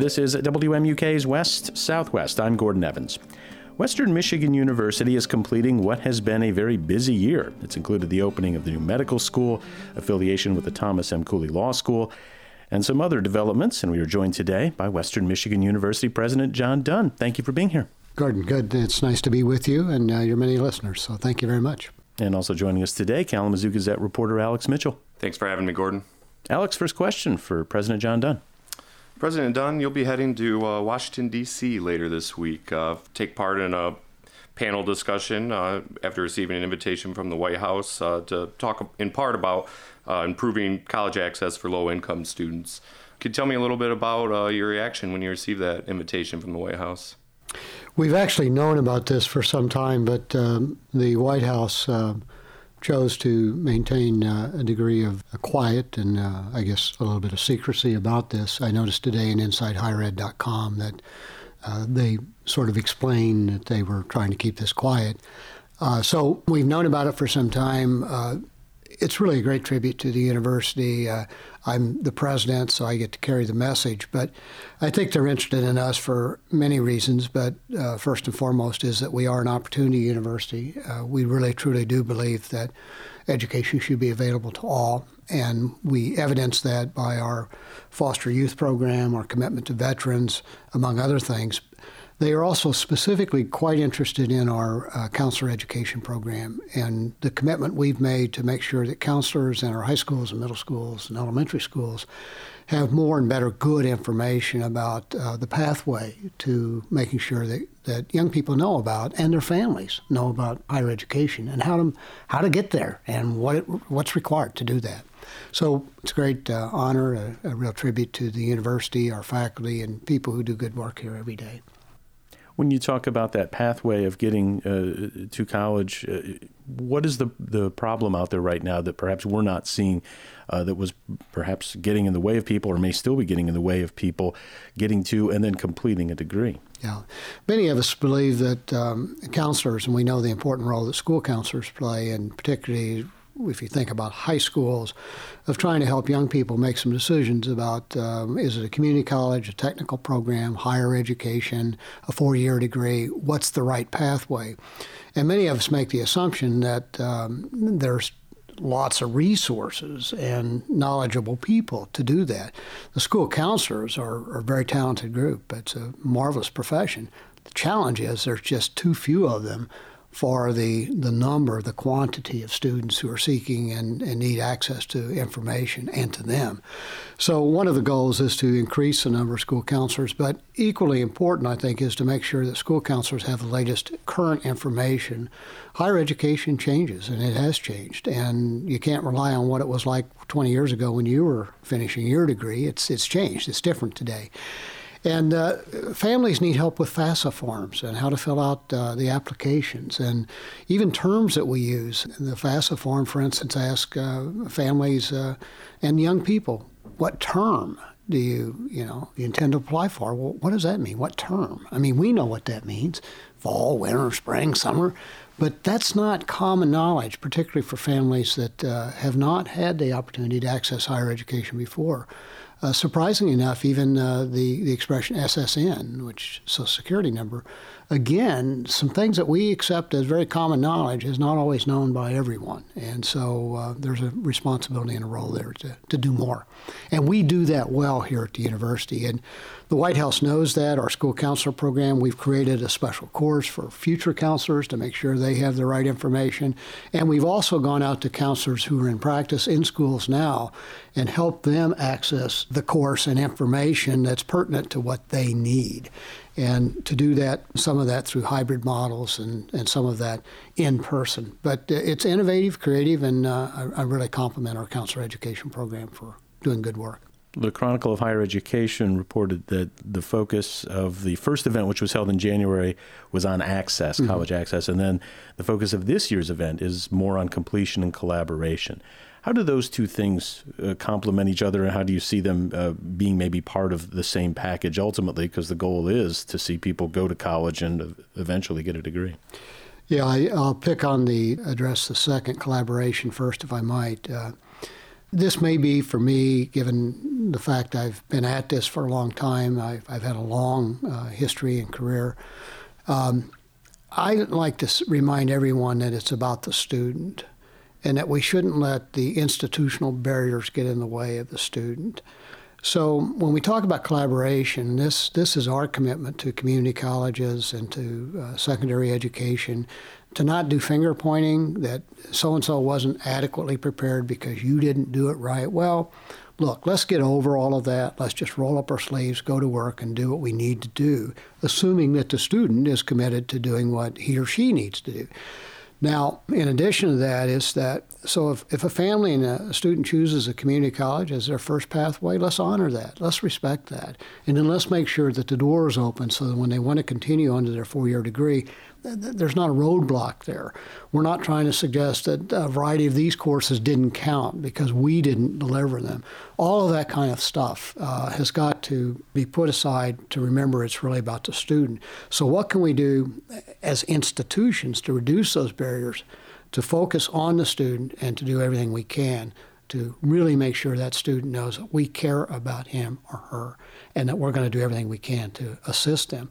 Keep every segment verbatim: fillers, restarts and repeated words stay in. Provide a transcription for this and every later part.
This is W M U K's West Southwest. I'm Gordon Evans. Western Michigan University is completing what has been a very busy year. It's included the opening of the new medical school, affiliation with the Thomas M. Cooley Law School, and some other developments. And we are joined today by Western Michigan University President John Dunn. Thank you for being here. Gordon, good. It's nice to be with you and uh, your many listeners, so thank you very much. And also joining us today, Kalamazoo Gazette reporter Alex Mitchell. Thanks for having me, Gordon. Alex, first question for President John Dunn. President Dunn, you'll be heading to uh, Washington, D C later this week. Uh, take part in a panel discussion uh, after receiving an invitation from the White House uh, to talk in part about uh, improving college access for low-income students. Could you tell me a little bit about uh, your reaction when you received that invitation from the White House? We've actually known about this for some time, but um, the White House uh, chose to maintain uh, a degree of quiet and uh, I guess a little bit of secrecy about this. I noticed today in inside higher ed dot com that uh, they sort of explained that they were trying to keep this quiet. Uh, so we've known about it for some time. Uh, it's really a great tribute to the university. Uh, I'm the president, so I get to carry the message. But I think they're interested in us for many reasons. But uh, first and foremost is that we are an opportunity university. Uh, we really, truly do believe that education should be available to all. And we evidence that by our foster youth program, our commitment to veterans, among other things. They are also specifically quite interested in our uh, counselor education program and the commitment we've made to make sure that counselors in our high schools and middle schools and elementary schools have more and better good information about uh, the pathway to making sure that, that young people know about and their families know about higher education and how to how to get there and what it, what's required to do that. So it's a great uh, honor, a, a real tribute to the university, our faculty, and people who do good work here every day. When you talk about that pathway of getting uh, to college, uh, what is the the problem out there right now that perhaps we're not seeing uh, that was perhaps getting in the way of people or may still be getting in the way of people getting to and then completing a degree? Yeah. Many of us believe that um, counselors, and we know the important role that school counselors play, and particularly if you think about high schools, of trying to help young people make some decisions about um, is it a community college, a technical program, higher education, a four-year degree, what's the right pathway? And many of us make the assumption that um, there's lots of resources and knowledgeable people to do that. The school counselors are, are a very talented group. It's a marvelous profession. The challenge is there's just too few of them for the, the number, the quantity of students who are seeking and, and need access to information and to them. So one of the goals is to increase the number of school counselors, but equally important, I think, is to make sure that school counselors have the latest current information. Higher education changes, and it has changed, and you can't rely on what it was like twenty years ago when you were finishing your degree. It's, it's changed. It's different today. And uh, families need help with FAFSA forms and how to fill out uh, the applications and even terms that we use. The FAFSA form, for instance, asks uh, families uh, and young people, what term do you, you know, you intend to apply for? Well, what does that mean? What term? I mean, we know what that means, fall, winter, spring, summer, but that's not common knowledge, particularly for families that uh, have not had the opportunity to access higher education before. Uh, surprisingly enough, even uh, the, the expression S S N, which is Social Security number, again, some things that we accept as very common knowledge is not always known by everyone. And so uh, there's a responsibility and a role there to, to do more. And we do that well here at the university. And the White House knows that. Our school counselor program, we've created a special course for future counselors to make sure they have the right information. And we've also gone out to counselors who are in practice in schools now and help them access the course and information that's pertinent to what they need. And to do that, some of that through hybrid models and, and some of that in person. But it's innovative, creative, and uh, I, I really compliment our counselor education program for doing good work. The Chronicle of Higher Education reported that the focus of the first event, which was held in January, was on access, mm-hmm. college access, and then the focus of this year's event is more on completion and collaboration. How do those two things uh, complement each other, and how do you see them uh, being maybe part of the same package ultimately? Because the goal is to see people go to college and eventually get a degree. Yeah, I, I'll pick on the address the second, collaboration first, if I might. Uh, This may be for me, given the fact I've been at this for a long time. I've, I've had a long uh, history and career. Um, I like to remind everyone that it's about the student and that we shouldn't let the institutional barriers get in the way of the student. So when we talk about collaboration, this this is our commitment to community colleges and to uh, secondary education, to not do finger pointing that so-and-so wasn't adequately prepared because you didn't do it right. Well, look, let's get over all of that. Let's just roll up our sleeves, go to work, and do what we need to do, assuming that the student is committed to doing what he or she needs to do. Now, in addition to that is that, so if, if a family and a student chooses a community college as their first pathway, let's honor that. Let's respect that. And then let's make sure that the door is open so that when they want to continue on to their four-year degree, th- th- there's not a roadblock there. We're not trying to suggest that a variety of these courses didn't count because we didn't deliver them. All of that kind of stuff uh, has got to be put aside to remember it's really about the student. So what can we do as institutions to reduce those barriers, to focus on the student, and to do everything we can to really make sure that student knows that we care about him or her and that we're going to do everything we can to assist them.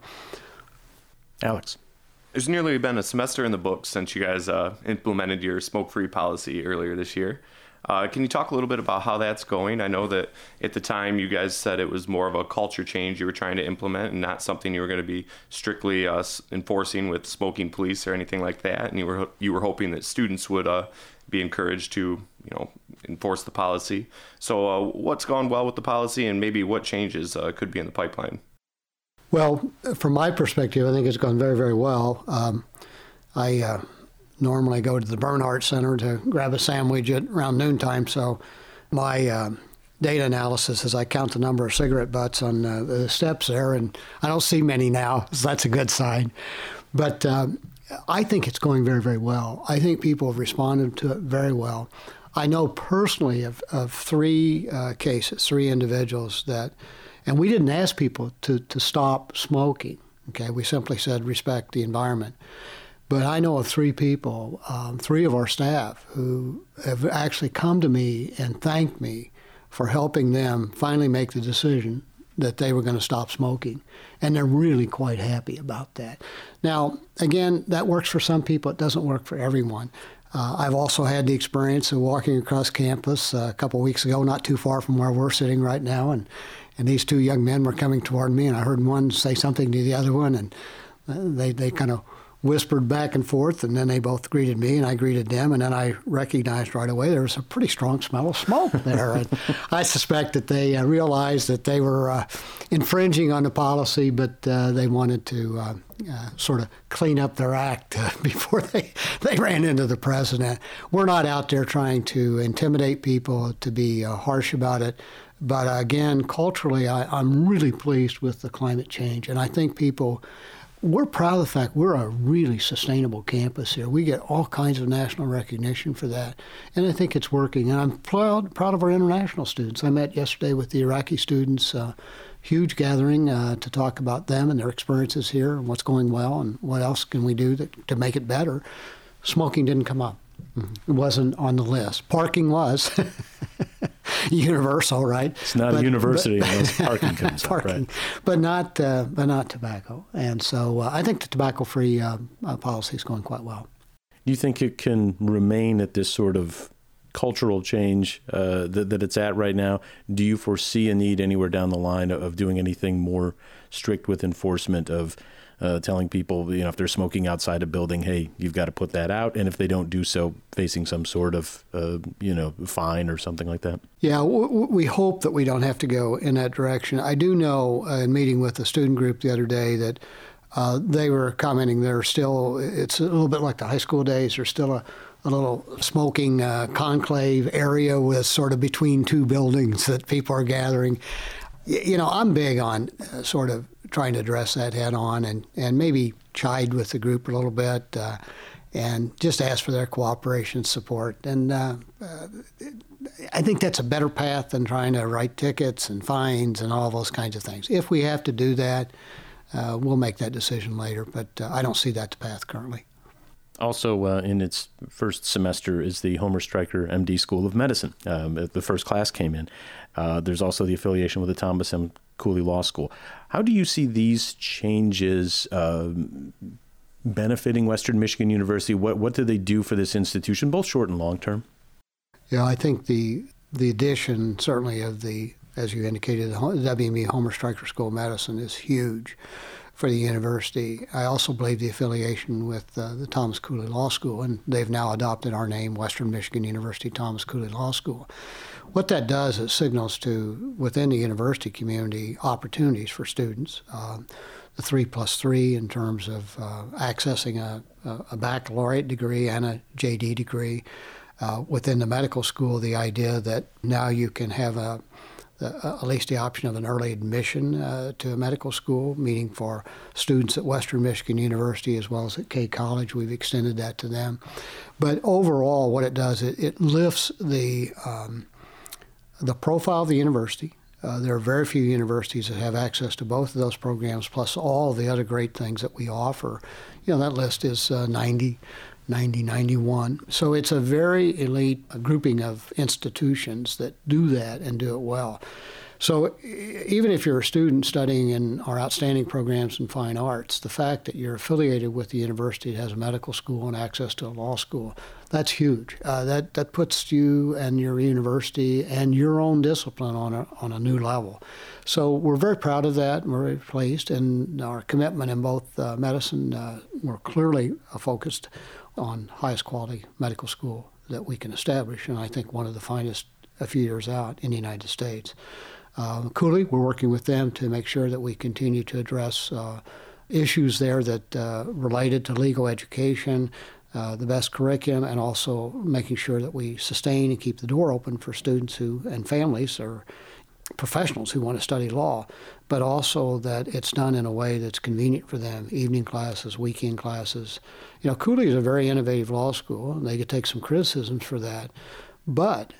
Alex. There's nearly been a semester in the books since you guys uh, implemented your smoke-free policy earlier this year. Uh, can you talk a little bit about how that's going? I know that at the time you guys said it was more of a culture change you were trying to implement and not something you were going to be strictly uh, enforcing with smoking police or anything like that. And you were you were hoping that students would uh, be encouraged to, you know, enforce the policy. So uh, what's gone well with the policy, and maybe what changes uh, could be in the pipeline? Well, from my perspective, I think it's gone very, very well. Um, I uh, normally go to the Bernhardt Center to grab a sandwich at around noontime, so my uh, data analysis is I count the number of cigarette butts on uh, the steps there, and I don't see many now, so that's a good sign. But um, I think it's going very, very well. I think people have responded to it very well. I know personally of, of three uh, cases, three individuals that, and we didn't ask people to, to stop smoking, okay? We simply said respect the environment. But I know of three people, um, three of our staff, who have actually come to me and thanked me for helping them finally make the decision that they were going to stop smoking. And they're really quite happy about that. Now, again, that works for some people. It doesn't work for everyone. Uh, I've also had the experience of walking across campus uh, a couple of weeks ago, not too far from where we're sitting right now, and, and these two young men were coming toward me, and I heard one say something to the other one, and they, they kind of whispered back and forth, and then they both greeted me, and I greeted them, and then I recognized right away there was a pretty strong smell of smoke there. And I suspect that they uh, realized that they were uh, infringing on the policy, but uh, they wanted to uh, uh, sort of clean up their act uh, before they, they ran into the president. We're not out there trying to intimidate people, to be uh, harsh about it. But uh, again, culturally, I, I'm really pleased with the climate change, and I think people... We're proud of the fact we're a really sustainable campus here. We get all kinds of national recognition for that, and I think it's working. And I'm proud proud of our international students. I met yesterday with the Iraqi students, uh, huge gathering uh, to talk about them and their experiences here and what's going well and what else can we do to, to make it better. Smoking didn't come up. Mm-hmm. It wasn't on the list. Parking was. Universal, right? It's not but, a university but, unless parking comes parking, up, right? But not, uh, but not tobacco. And so uh, I think the tobacco-free uh, uh, policy is going quite well. Do you think it can remain at this sort of cultural change uh, that, that it's at right now? Do you foresee a need anywhere down the line of doing anything more strict with enforcement of uh, telling people, you know, if they're smoking outside a building, hey, you've got to put that out, and if they don't do so, facing some sort of, uh, you know, fine or something like that? Yeah, w- we hope that we don't have to go in that direction. I do know, uh, in meeting with a student group the other day, that uh, they were commenting they're still, it's a little bit like the high school days, there's still a, a little smoking uh, conclave area with sort of between two buildings that people are gathering. Y- you know, I'm big on uh, sort of trying to address that head on and, and maybe chide with the group a little bit uh, and just ask for their cooperation and support. And uh, uh, I think that's a better path than trying to write tickets and fines and all those kinds of things. If we have to do that, uh, we'll make that decision later, but uh, I don't see that the path currently. Also, uh, in its first semester is the Homer Stryker M D School of Medicine. Um, the first class came in. Uh, there's also the affiliation with the Thomas M. Cooley Law School. How do you see these changes uh, benefiting Western Michigan University? What what do they do for this institution, both short and long term? Yeah, I think the the addition, certainly, of the, as you indicated, the W M U Homer Stryker School of Medicine is huge for the university. I also believe the affiliation with uh, the Thomas Cooley Law School, and they've now adopted our name, Western Michigan University Thomas Cooley Law School. What that does is signals to, within the university community, opportunities for students. Uh, the three plus three in terms of uh, accessing a, a baccalaureate degree and a J D degree. Uh, within the medical school, the idea that now you can have a Uh, at least the option of an early admission uh, to a medical school, meaning for students at Western Michigan University as well as at K College. We've extended that to them. But overall, what it does, it, it lifts the um, the profile of the university. Uh, there are very few universities that have access to both of those programs, plus all the other great things that we offer. You know, that list is uh, ninety, ninety, ninety-one. So it's a very elite grouping of institutions that do that and do it well. So even if you're a student studying in our outstanding programs in fine arts, the fact that you're affiliated with the university that has a medical school and access to a law school, that's huge. Uh, that that puts you and your university and your own discipline on a, on a new level. So we're very proud of that, and we're very pleased, and our commitment in both uh, medicine, uh, we're clearly focused on highest quality medical school that we can establish, and I think one of the finest a few years out in the United States. Uh, Cooley, we're working with them to make sure that we continue to address uh, issues there that uh, related to legal education, uh, the best curriculum, and also making sure that we sustain and keep the door open for students who and families or professionals who want to study law, but also that it's done in a way that's convenient for them, evening classes, weekend classes. You know, Cooley is a very innovative law school, and they could take some criticisms for that, but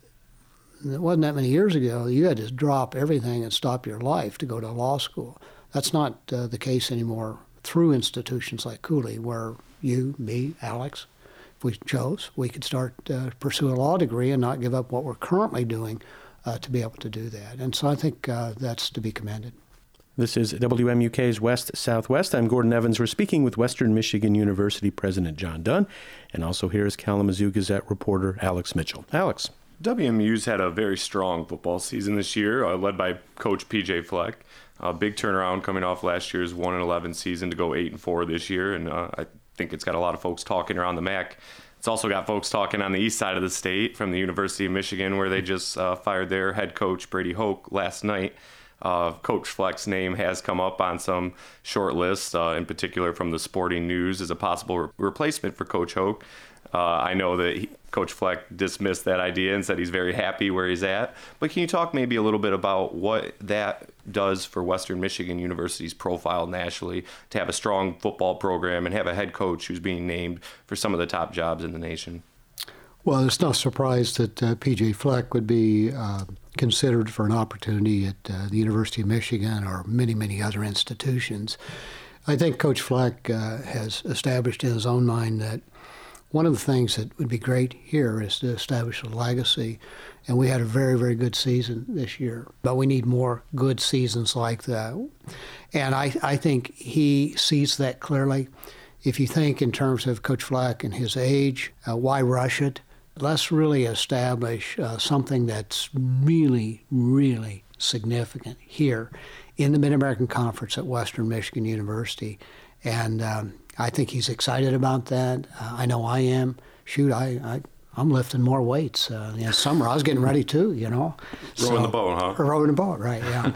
it wasn't that many years ago you had to drop everything and stop your life to go to law school. That's not uh, the case anymore through institutions like Cooley, where you, me, Alex, if we chose, we could start uh, pursue a law degree and not give up what we're currently doing uh, to be able to do that. And so I think uh, that's to be commended. This is W M U K's West Southwest. I'm Gordon Evans. We're speaking with Western Michigan University President John Dunn, and also here is Kalamazoo Gazette reporter Alex Mitchell. Alex. W M U's had a very strong football season this year, uh, led by Coach P J Fleck. A uh, big turnaround coming off last year's one and eleven season to go eight and four this year, and uh, I think it's got a lot of folks talking around the M A C. It's also got folks talking on the east side of the state from the University of Michigan, where they just uh, fired their head coach Brady Hoke last night. Uh, Coach Fleck's name has come up on some short lists, uh, in particular from the Sporting News, as a possible re- replacement for Coach Hoke. Uh, I know that he, Coach Fleck dismissed that idea and said he's very happy where he's at. But can you talk maybe a little bit about what that does for Western Michigan University's profile nationally, to have a strong football program and have a head coach who's being named for some of the top jobs in the nation? Well, it's no surprise that uh, P J Fleck would be uh, considered for an opportunity at uh, the University of Michigan or many, many other institutions. I think Coach Fleck uh, has established in his own mind that one of the things that would be great here is to establish a legacy, and we had a very, very good season this year. But we need more good seasons like that. And I, I think he sees that clearly. If you think in terms of Coach Fleck and his age, uh, why rush it? Let's really establish uh, something that's really, really significant here in the Mid-American Conference at Western Michigan University. And um, I think he's excited about that. Uh, I know I am. Shoot, I, I, I'm lifting more weights. Uh, in the summer, I was getting ready too, you know. Rowing so, the boat, huh? Rowing the boat, right, yeah.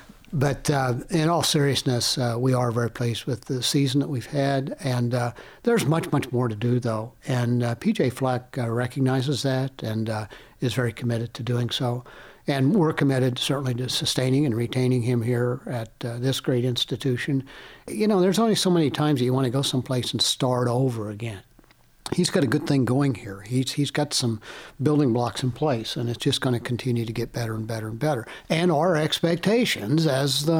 But uh, in all seriousness, uh, we are very pleased with the season that we've had. And uh, there's much, much more to do, though. And uh, P J Fleck uh, recognizes that and uh, is very committed to doing so. And we're committed certainly to sustaining and retaining him here at uh, this great institution. You know, there's only so many times that you want to go someplace and start over again. He's got a good thing going here. He's he's got some building blocks in place, and it's just going to continue to get better and better and better. And our expectations as the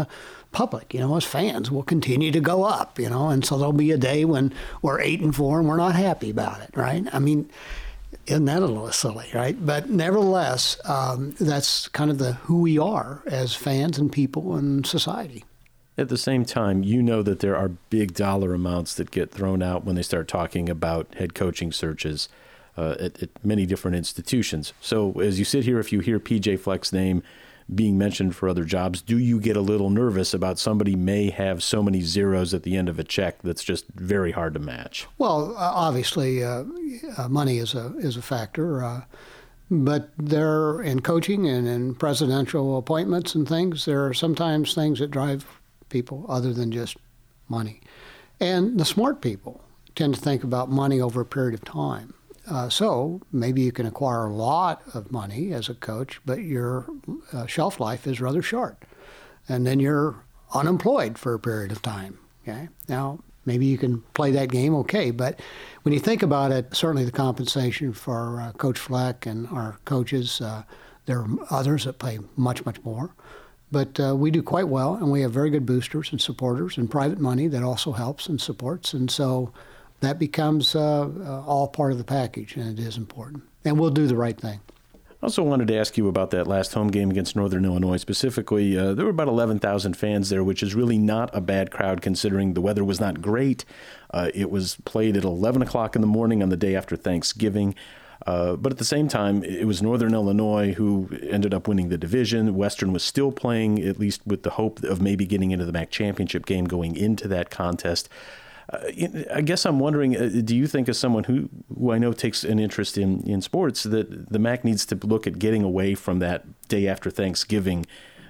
public, you know, as fans, will continue to go up, you know, and so there'll be a day when we're eight and four and we're not happy about it, right? I mean, isn't that a little silly, right? But nevertheless, um, that's kind of the who we are as fans and people in society. At the same time, you know that there are big dollar amounts that get thrown out when they start talking about head coaching searches uh, at, at many different institutions. So as you sit here, if you hear P J Fleck's name being mentioned for other jobs, do you get a little nervous about somebody may have so many zeros at the end of a check that's just very hard to match? Well, uh, obviously, uh, uh, money is a is a factor, uh, but there in coaching and in presidential appointments and things, there are sometimes things that drive people other than just money. And the smart people tend to think about money over a period of time. Uh, so maybe you can acquire a lot of money as a coach, but your uh, shelf life is rather short. And then you're unemployed for a period of time. Okay. Now, maybe you can play that game okay, but when you think about it, certainly the compensation for uh, Coach Fleck and our coaches, uh, there are others that pay much, much more. But uh, we do quite well, and we have very good boosters and supporters and private money that also helps and supports. And so that becomes uh, uh, all part of the package, and it is important. And we'll do the right thing. I also wanted to ask you about that last home game against Northern Illinois. Specifically, uh, there were about eleven thousand fans there, which is really not a bad crowd considering the weather was not great. Uh, it was played at eleven o'clock in the morning on the day after Thanksgiving. Uh, but at the same time, it was Northern Illinois who ended up winning the division. Western was still playing, at least with the hope of maybe getting into the M A C championship game going into that contest. Uh, I guess I'm wondering, uh, do you think as someone who, who I know takes an interest in, in sports, that the M A C needs to look at getting away from that day after Thanksgiving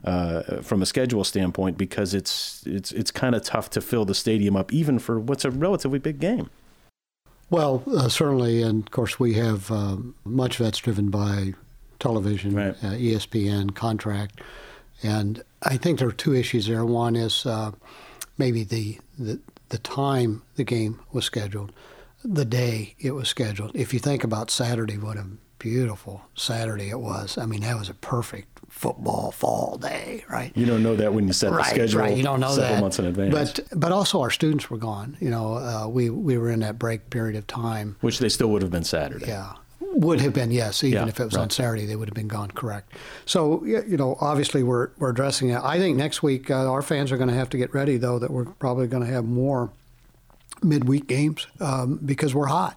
uh, from a schedule standpoint, because it's it's it's kind of tough to fill the stadium up even for what's a relatively big game? Well, uh, certainly, and of course we have um, much of that's driven by television, right. uh, E S P N, contract, and I think there are two issues there. One is uh, maybe the, the the time the game was scheduled, the day it was scheduled. If you think about Saturday, what a beautiful Saturday it was. I mean, that was a perfect football fall day, right? You don't know that when you set right, the schedule right. You don't know several that. months in advance. But but also our students were gone. You know, uh, we we were in that break period of time. Which they still would have been Saturday. Yeah. Would have been, yes. Even yeah, if it was right. on Saturday, they would have been gone, correct. So, you know, obviously we're we're addressing it. I think next week uh, our fans are going to have to get ready, though, that we're probably going to have more midweek games um, because we're hot.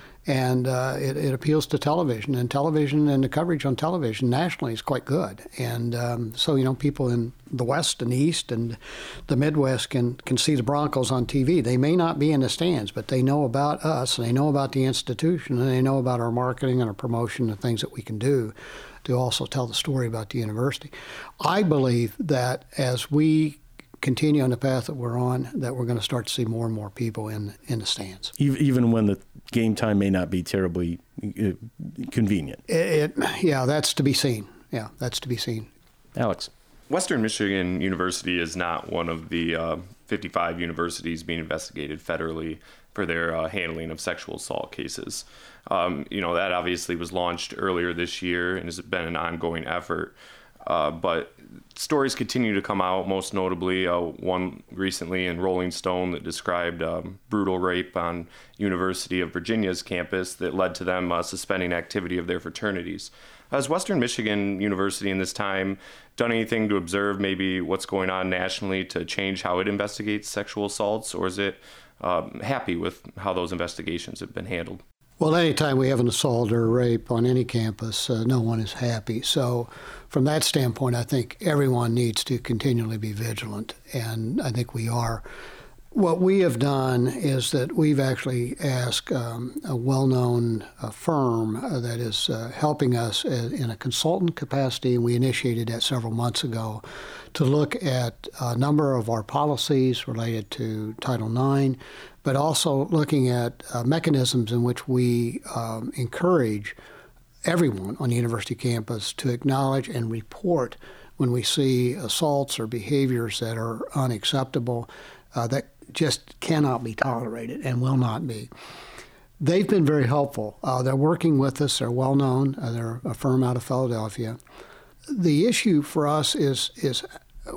And uh, it, it appeals to television, and television and the coverage on television nationally is quite good. And um, so, you know, people in the West and East and the Midwest can, can see the Broncos on T V. They may not be in the stands, but they know about us, and they know about the institution, and they know about our marketing and our promotion and things that we can do to also tell the story about the university. I believe that as we continue on the path that we're on, that we're going to start to see more and more people in in the stands. Even when the game time may not be terribly uh, convenient. It, it, yeah, that's to be seen. Yeah, that's to be seen. Alex. Western Michigan University is not one of the uh, fifty-five universities being investigated federally for their uh, handling of sexual assault cases. Um, you know, that obviously was launched earlier this year and has been an ongoing effort. Uh, but stories continue to come out, most notably uh, one recently in Rolling Stone that described um, brutal rape on University of Virginia's campus that led to them uh, suspending activity of their fraternities. Has Western Michigan University in this time done anything to observe maybe what's going on nationally to change how it investigates sexual assaults, or is it um, happy with how those investigations have been handled? Well, anytime we have an assault or a rape on any campus, uh, no one is happy. So from that standpoint, I think everyone needs to continually be vigilant, and I think we are. What we have done is that we've actually asked um, a well-known uh, firm uh, that is uh, helping us in a consultant capacity, and we initiated that several months ago, to look at a number of our policies related to Title nine, but also looking at uh, mechanisms in which we um, encourage everyone on the university campus to acknowledge and report when we see assaults or behaviors that are unacceptable, uh, that just cannot be tolerated and will not be. They've been very helpful. Uh, they're working with us. They're well known. Uh, they're a firm out of Philadelphia. The issue for us is is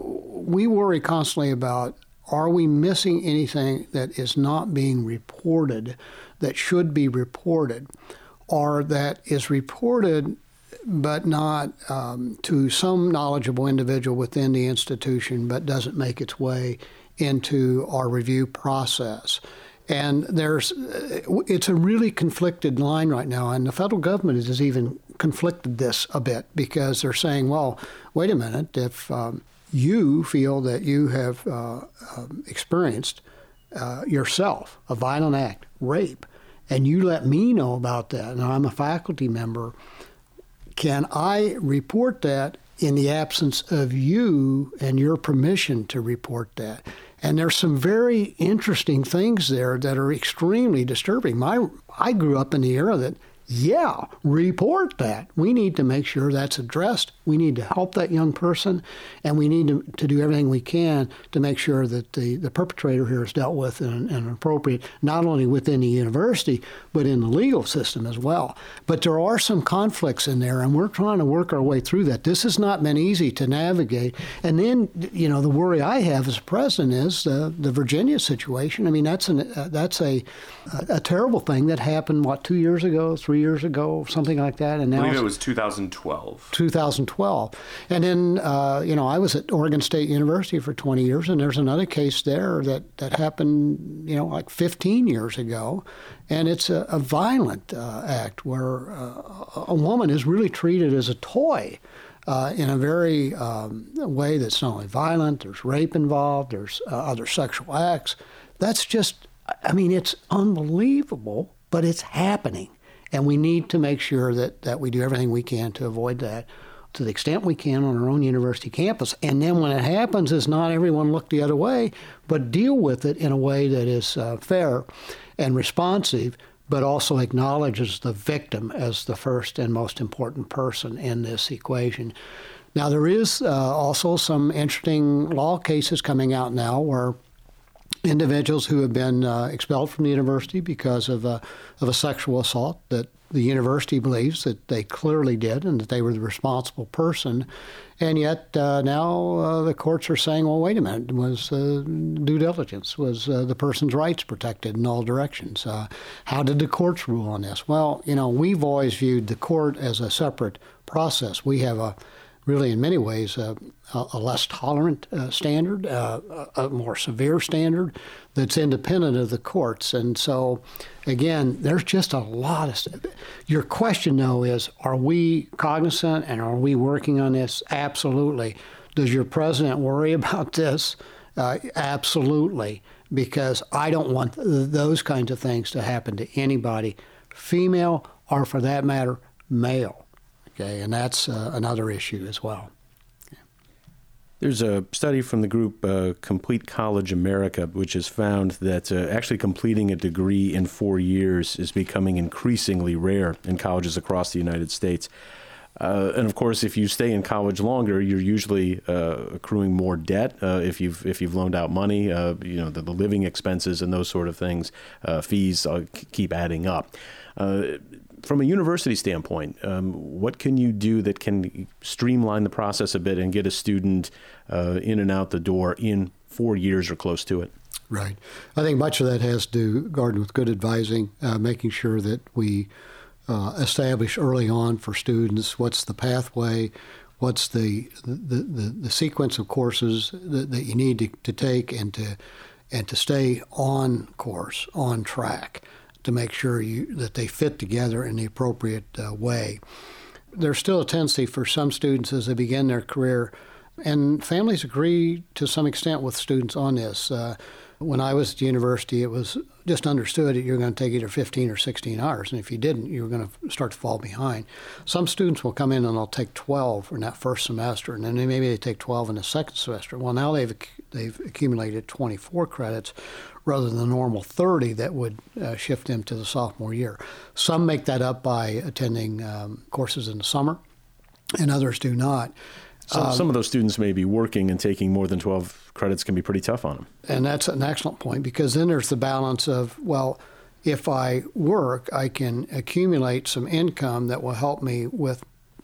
we worry constantly about, are we missing anything that is not being reported that should be reported, or that is reported but not um, to some knowledgeable individual within the institution, but doesn't make its way into our review process. And there's, it's a really conflicted line right now, and the federal government has even conflicted this a bit, because they're saying, well, wait a minute, if um, you feel that you have uh, uh, experienced uh, yourself a violent act, rape, and you let me know about that, and I'm a faculty member, can I report that in the absence of you and your permission to report that? And there's some very interesting things there that are extremely disturbing. My, I grew up in the era that, yeah, report that. We need to make sure that's addressed. We need to help that young person, and we need to, to do everything we can to make sure that the, the perpetrator here is dealt with in, in an appropriate, not only within the university, but in the legal system as well. But there are some conflicts in there, and we're trying to work our way through that. This has not been easy to navigate. And then, you know, the worry I have as president is uh, the Virginia situation. I mean, that's, an, uh, that's a, a, a terrible thing that happened, what, two years ago, three years ago, something like that. And now I believe it was two thousand twelve. two thousand twelve. And then, uh, you know, I was at Oregon State University for twenty years, and there's another case there that, that happened, you know, like fifteen years ago. And it's a, a violent uh, act where uh, a woman is really treated as a toy uh, in a very um, way that's not only violent, there's rape involved, there's uh, other sexual acts. That's just, I mean, it's unbelievable, but it's happening. And we need to make sure that, that we do everything we can to avoid that to the extent we can on our own university campus. And then when it happens, is not everyone look the other way, but deal with it in a way that is uh, fair and responsive, but also acknowledges the victim as the first and most important person in this equation. Now, there is uh, also some interesting law cases coming out now where individuals who have been uh, expelled from the university because of a, of a sexual assault that the university believes that they clearly did and that they were the responsible person. And yet uh, now uh, the courts are saying, well, wait a minute, was uh, due diligence, was uh, the person's rights protected in all directions? Uh, how did the courts rule on this? Well, you know, we've always viewed the court as a separate process. We have a really, in many ways, uh, a less tolerant uh, standard, uh, a more severe standard that's independent of the courts. And so, again, there's just a lot of st- Your question, though, is, are we cognizant and are we working on this? Absolutely. Does your president worry about this? Uh, absolutely, because I don't want th- those kinds of things to happen to anybody, female or, for that matter, male. Okay, and that's uh, another issue as well. There's a study from the group uh, Complete College America, which has found that uh, actually completing a degree in four years is becoming increasingly rare in colleges across the United States. Uh, and of course, if you stay in college longer, you're usually uh, accruing more debt. Uh, if you've if you've loaned out money, uh, you know the, the living expenses and those sort of things, uh, fees uh, keep adding up. Uh, From a university standpoint, um, what can you do that can streamline the process a bit and get a student uh, in and out the door in four years or close to it? Right. I think much of that has to do, Gordon, with good advising, uh, making sure that we uh, establish early on for students what's the pathway, what's the the, the, the sequence of courses that, that you need to, to take and to and to stay on course, on track, to make sure you, that they fit together in the appropriate uh, way. There's still a tendency for some students as they begin their career, and families agree to some extent with students on this. Uh, when I was at the university, it was just understood that you're going to take either fifteen or sixteen hours, and if you didn't, you were going to start to fall behind. Some students will come in and they'll take twelve in that first semester, and then they, maybe they take twelve in the second semester. Well, now they've they've accumulated twenty-four credits rather than the normal thirty that would uh, shift them to the sophomore year. Some make that up by attending um, courses in the summer, and others do not. So um, some of those students may be working, and taking more than twelve credits can be pretty tough on them. And that's an excellent point, because then there's the balance of, well, if I work, I can accumulate some income that will help me with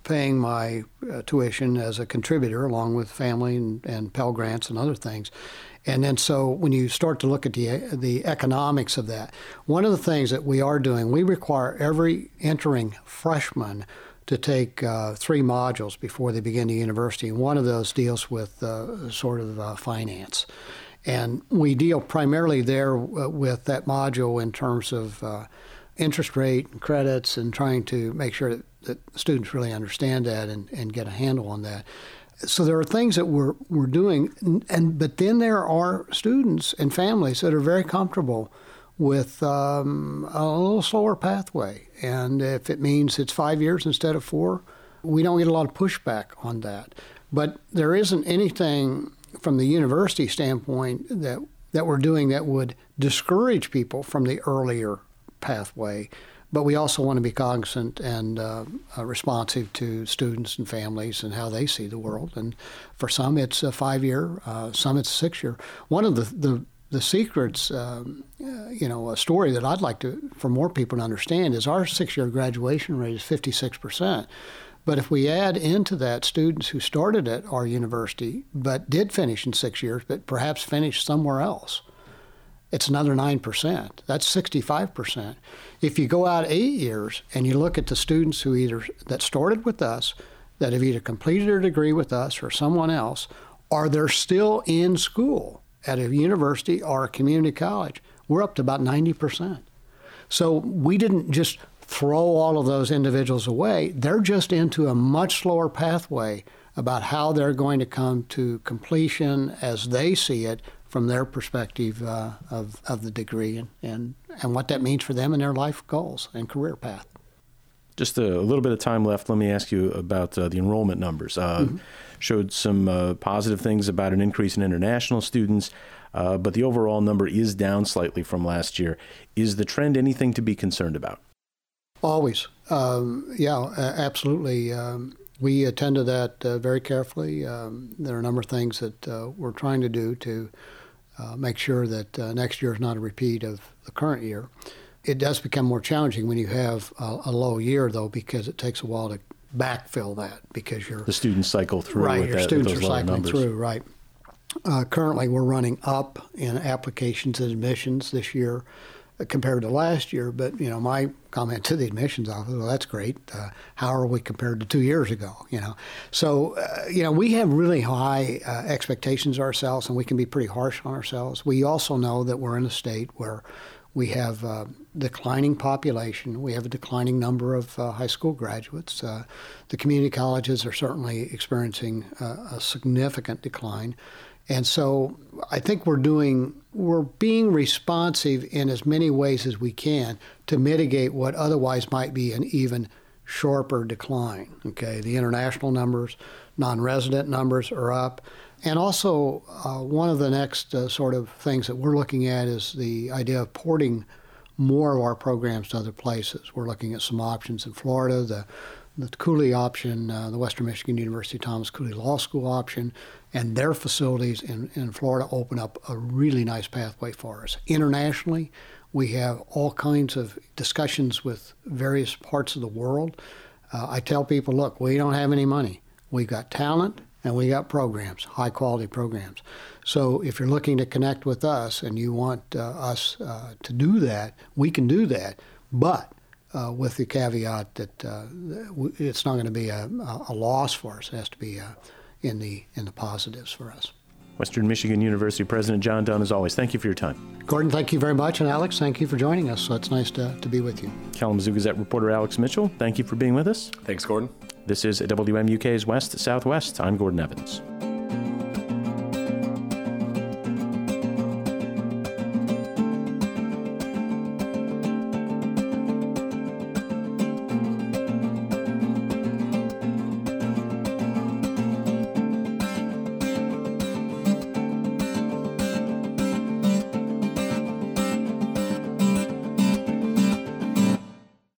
paying my uh, tuition as a contributor along with family and, and Pell Grants and other things. And then so when you start to look at the the economics of that, one of the things that we are doing, we require every entering freshman to take uh, three modules before they begin the university. And one of those deals with uh, sort of uh, finance. And we deal primarily there uh, with that module in terms of uh, interest rate and credits and trying to make sure that, that students really understand that and, and get a handle on that. So there are things that we're we're doing, and but then there are students and families that are very comfortable with um, a little slower pathway. And if it means it's five years instead of four, we don't get a lot of pushback on that. But there isn't anything from the university standpoint that that we're doing that would discourage people from the earlier pathway. But we also want to be cognizant and uh, uh, responsive to students and families and how they see the world. And for some, it's a five-year, uh, some it's a six-year. One of the the, the secrets, um, uh, you know, a story that I'd like to for more people to understand is our six-year graduation rate is fifty-six percent. But if we add into that students who started at our university but did finish in six years, but perhaps finished somewhere else, it's another nine percent. That's sixty-five percent. If you go out eight years and you look at the students who either that started with us, that have either completed their degree with us or someone else, or they're still in school at a university or a community college, we're up to about ninety percent. So we didn't just throw all of those individuals away. They're just into a much slower pathway about how they're going to come to completion as they see it from their perspective uh, of, of the degree and, and, and what that means for them and their life goals and career path. Just a, a little bit of time left. Let me ask you about uh, the enrollment numbers. Uh, mm-hmm. Showed some uh, positive things about an increase in international students, uh, but the overall number is down slightly from last year. Is the trend anything to be concerned about? Always. Um, yeah, absolutely. Um, we attend to that uh, very carefully. Um, there are a number of things that uh, we're trying to do to uh, make sure that uh, next year is not a repeat of the current year. It does become more challenging when you have a, a low year, though, because it takes a while to backfill that because you're... The students cycle through right, with your that, students with those are lower cycling numbers. through, right. Uh, currently, we're running up in applications and admissions this year compared to last year, but you know, my comment to the admissions office, well, that's great. Uh, how are we compared to two years ago? You know, so uh, you know, we have really high uh, expectations ourselves, and we can be pretty harsh on ourselves. We also know that we're in a state where we have a declining population. We have a declining number of uh, high school graduates. Uh, the community colleges are certainly experiencing uh, a significant decline. And so I think we're doing, we're being responsive in as many ways as we can to mitigate what otherwise might be an even sharper decline. Okay, the international numbers, non-resident numbers are up. And also uh, one of the next uh, sort of things that we're looking at is the idea of porting more of our programs to other places. We're looking at some options in Florida, the the Cooley option, uh, the Western Michigan University Thomas Cooley Law School option, and their facilities in, in Florida open up a really nice pathway for us. Internationally, we have all kinds of discussions with various parts of the world. Uh, I tell people, look, we don't have any money. We've got talent and we got programs, high-quality programs. So if you're looking to connect with us and you want uh, us uh, to do that, we can do that, but Uh, with the caveat that uh, it's not going to be a, a loss for us. It has to be uh, in the in the positives for us. Western Michigan University President John Dunn, as always, thank you for your time. Gordon, thank you very much. And Alex, thank you for joining us. So it's nice to, to be with you. Kalamazoo Gazette reporter Alex Mitchell, thank you for being with us. Thanks, Gordon. This is W M U K's West Southwest. I'm Gordon Evans.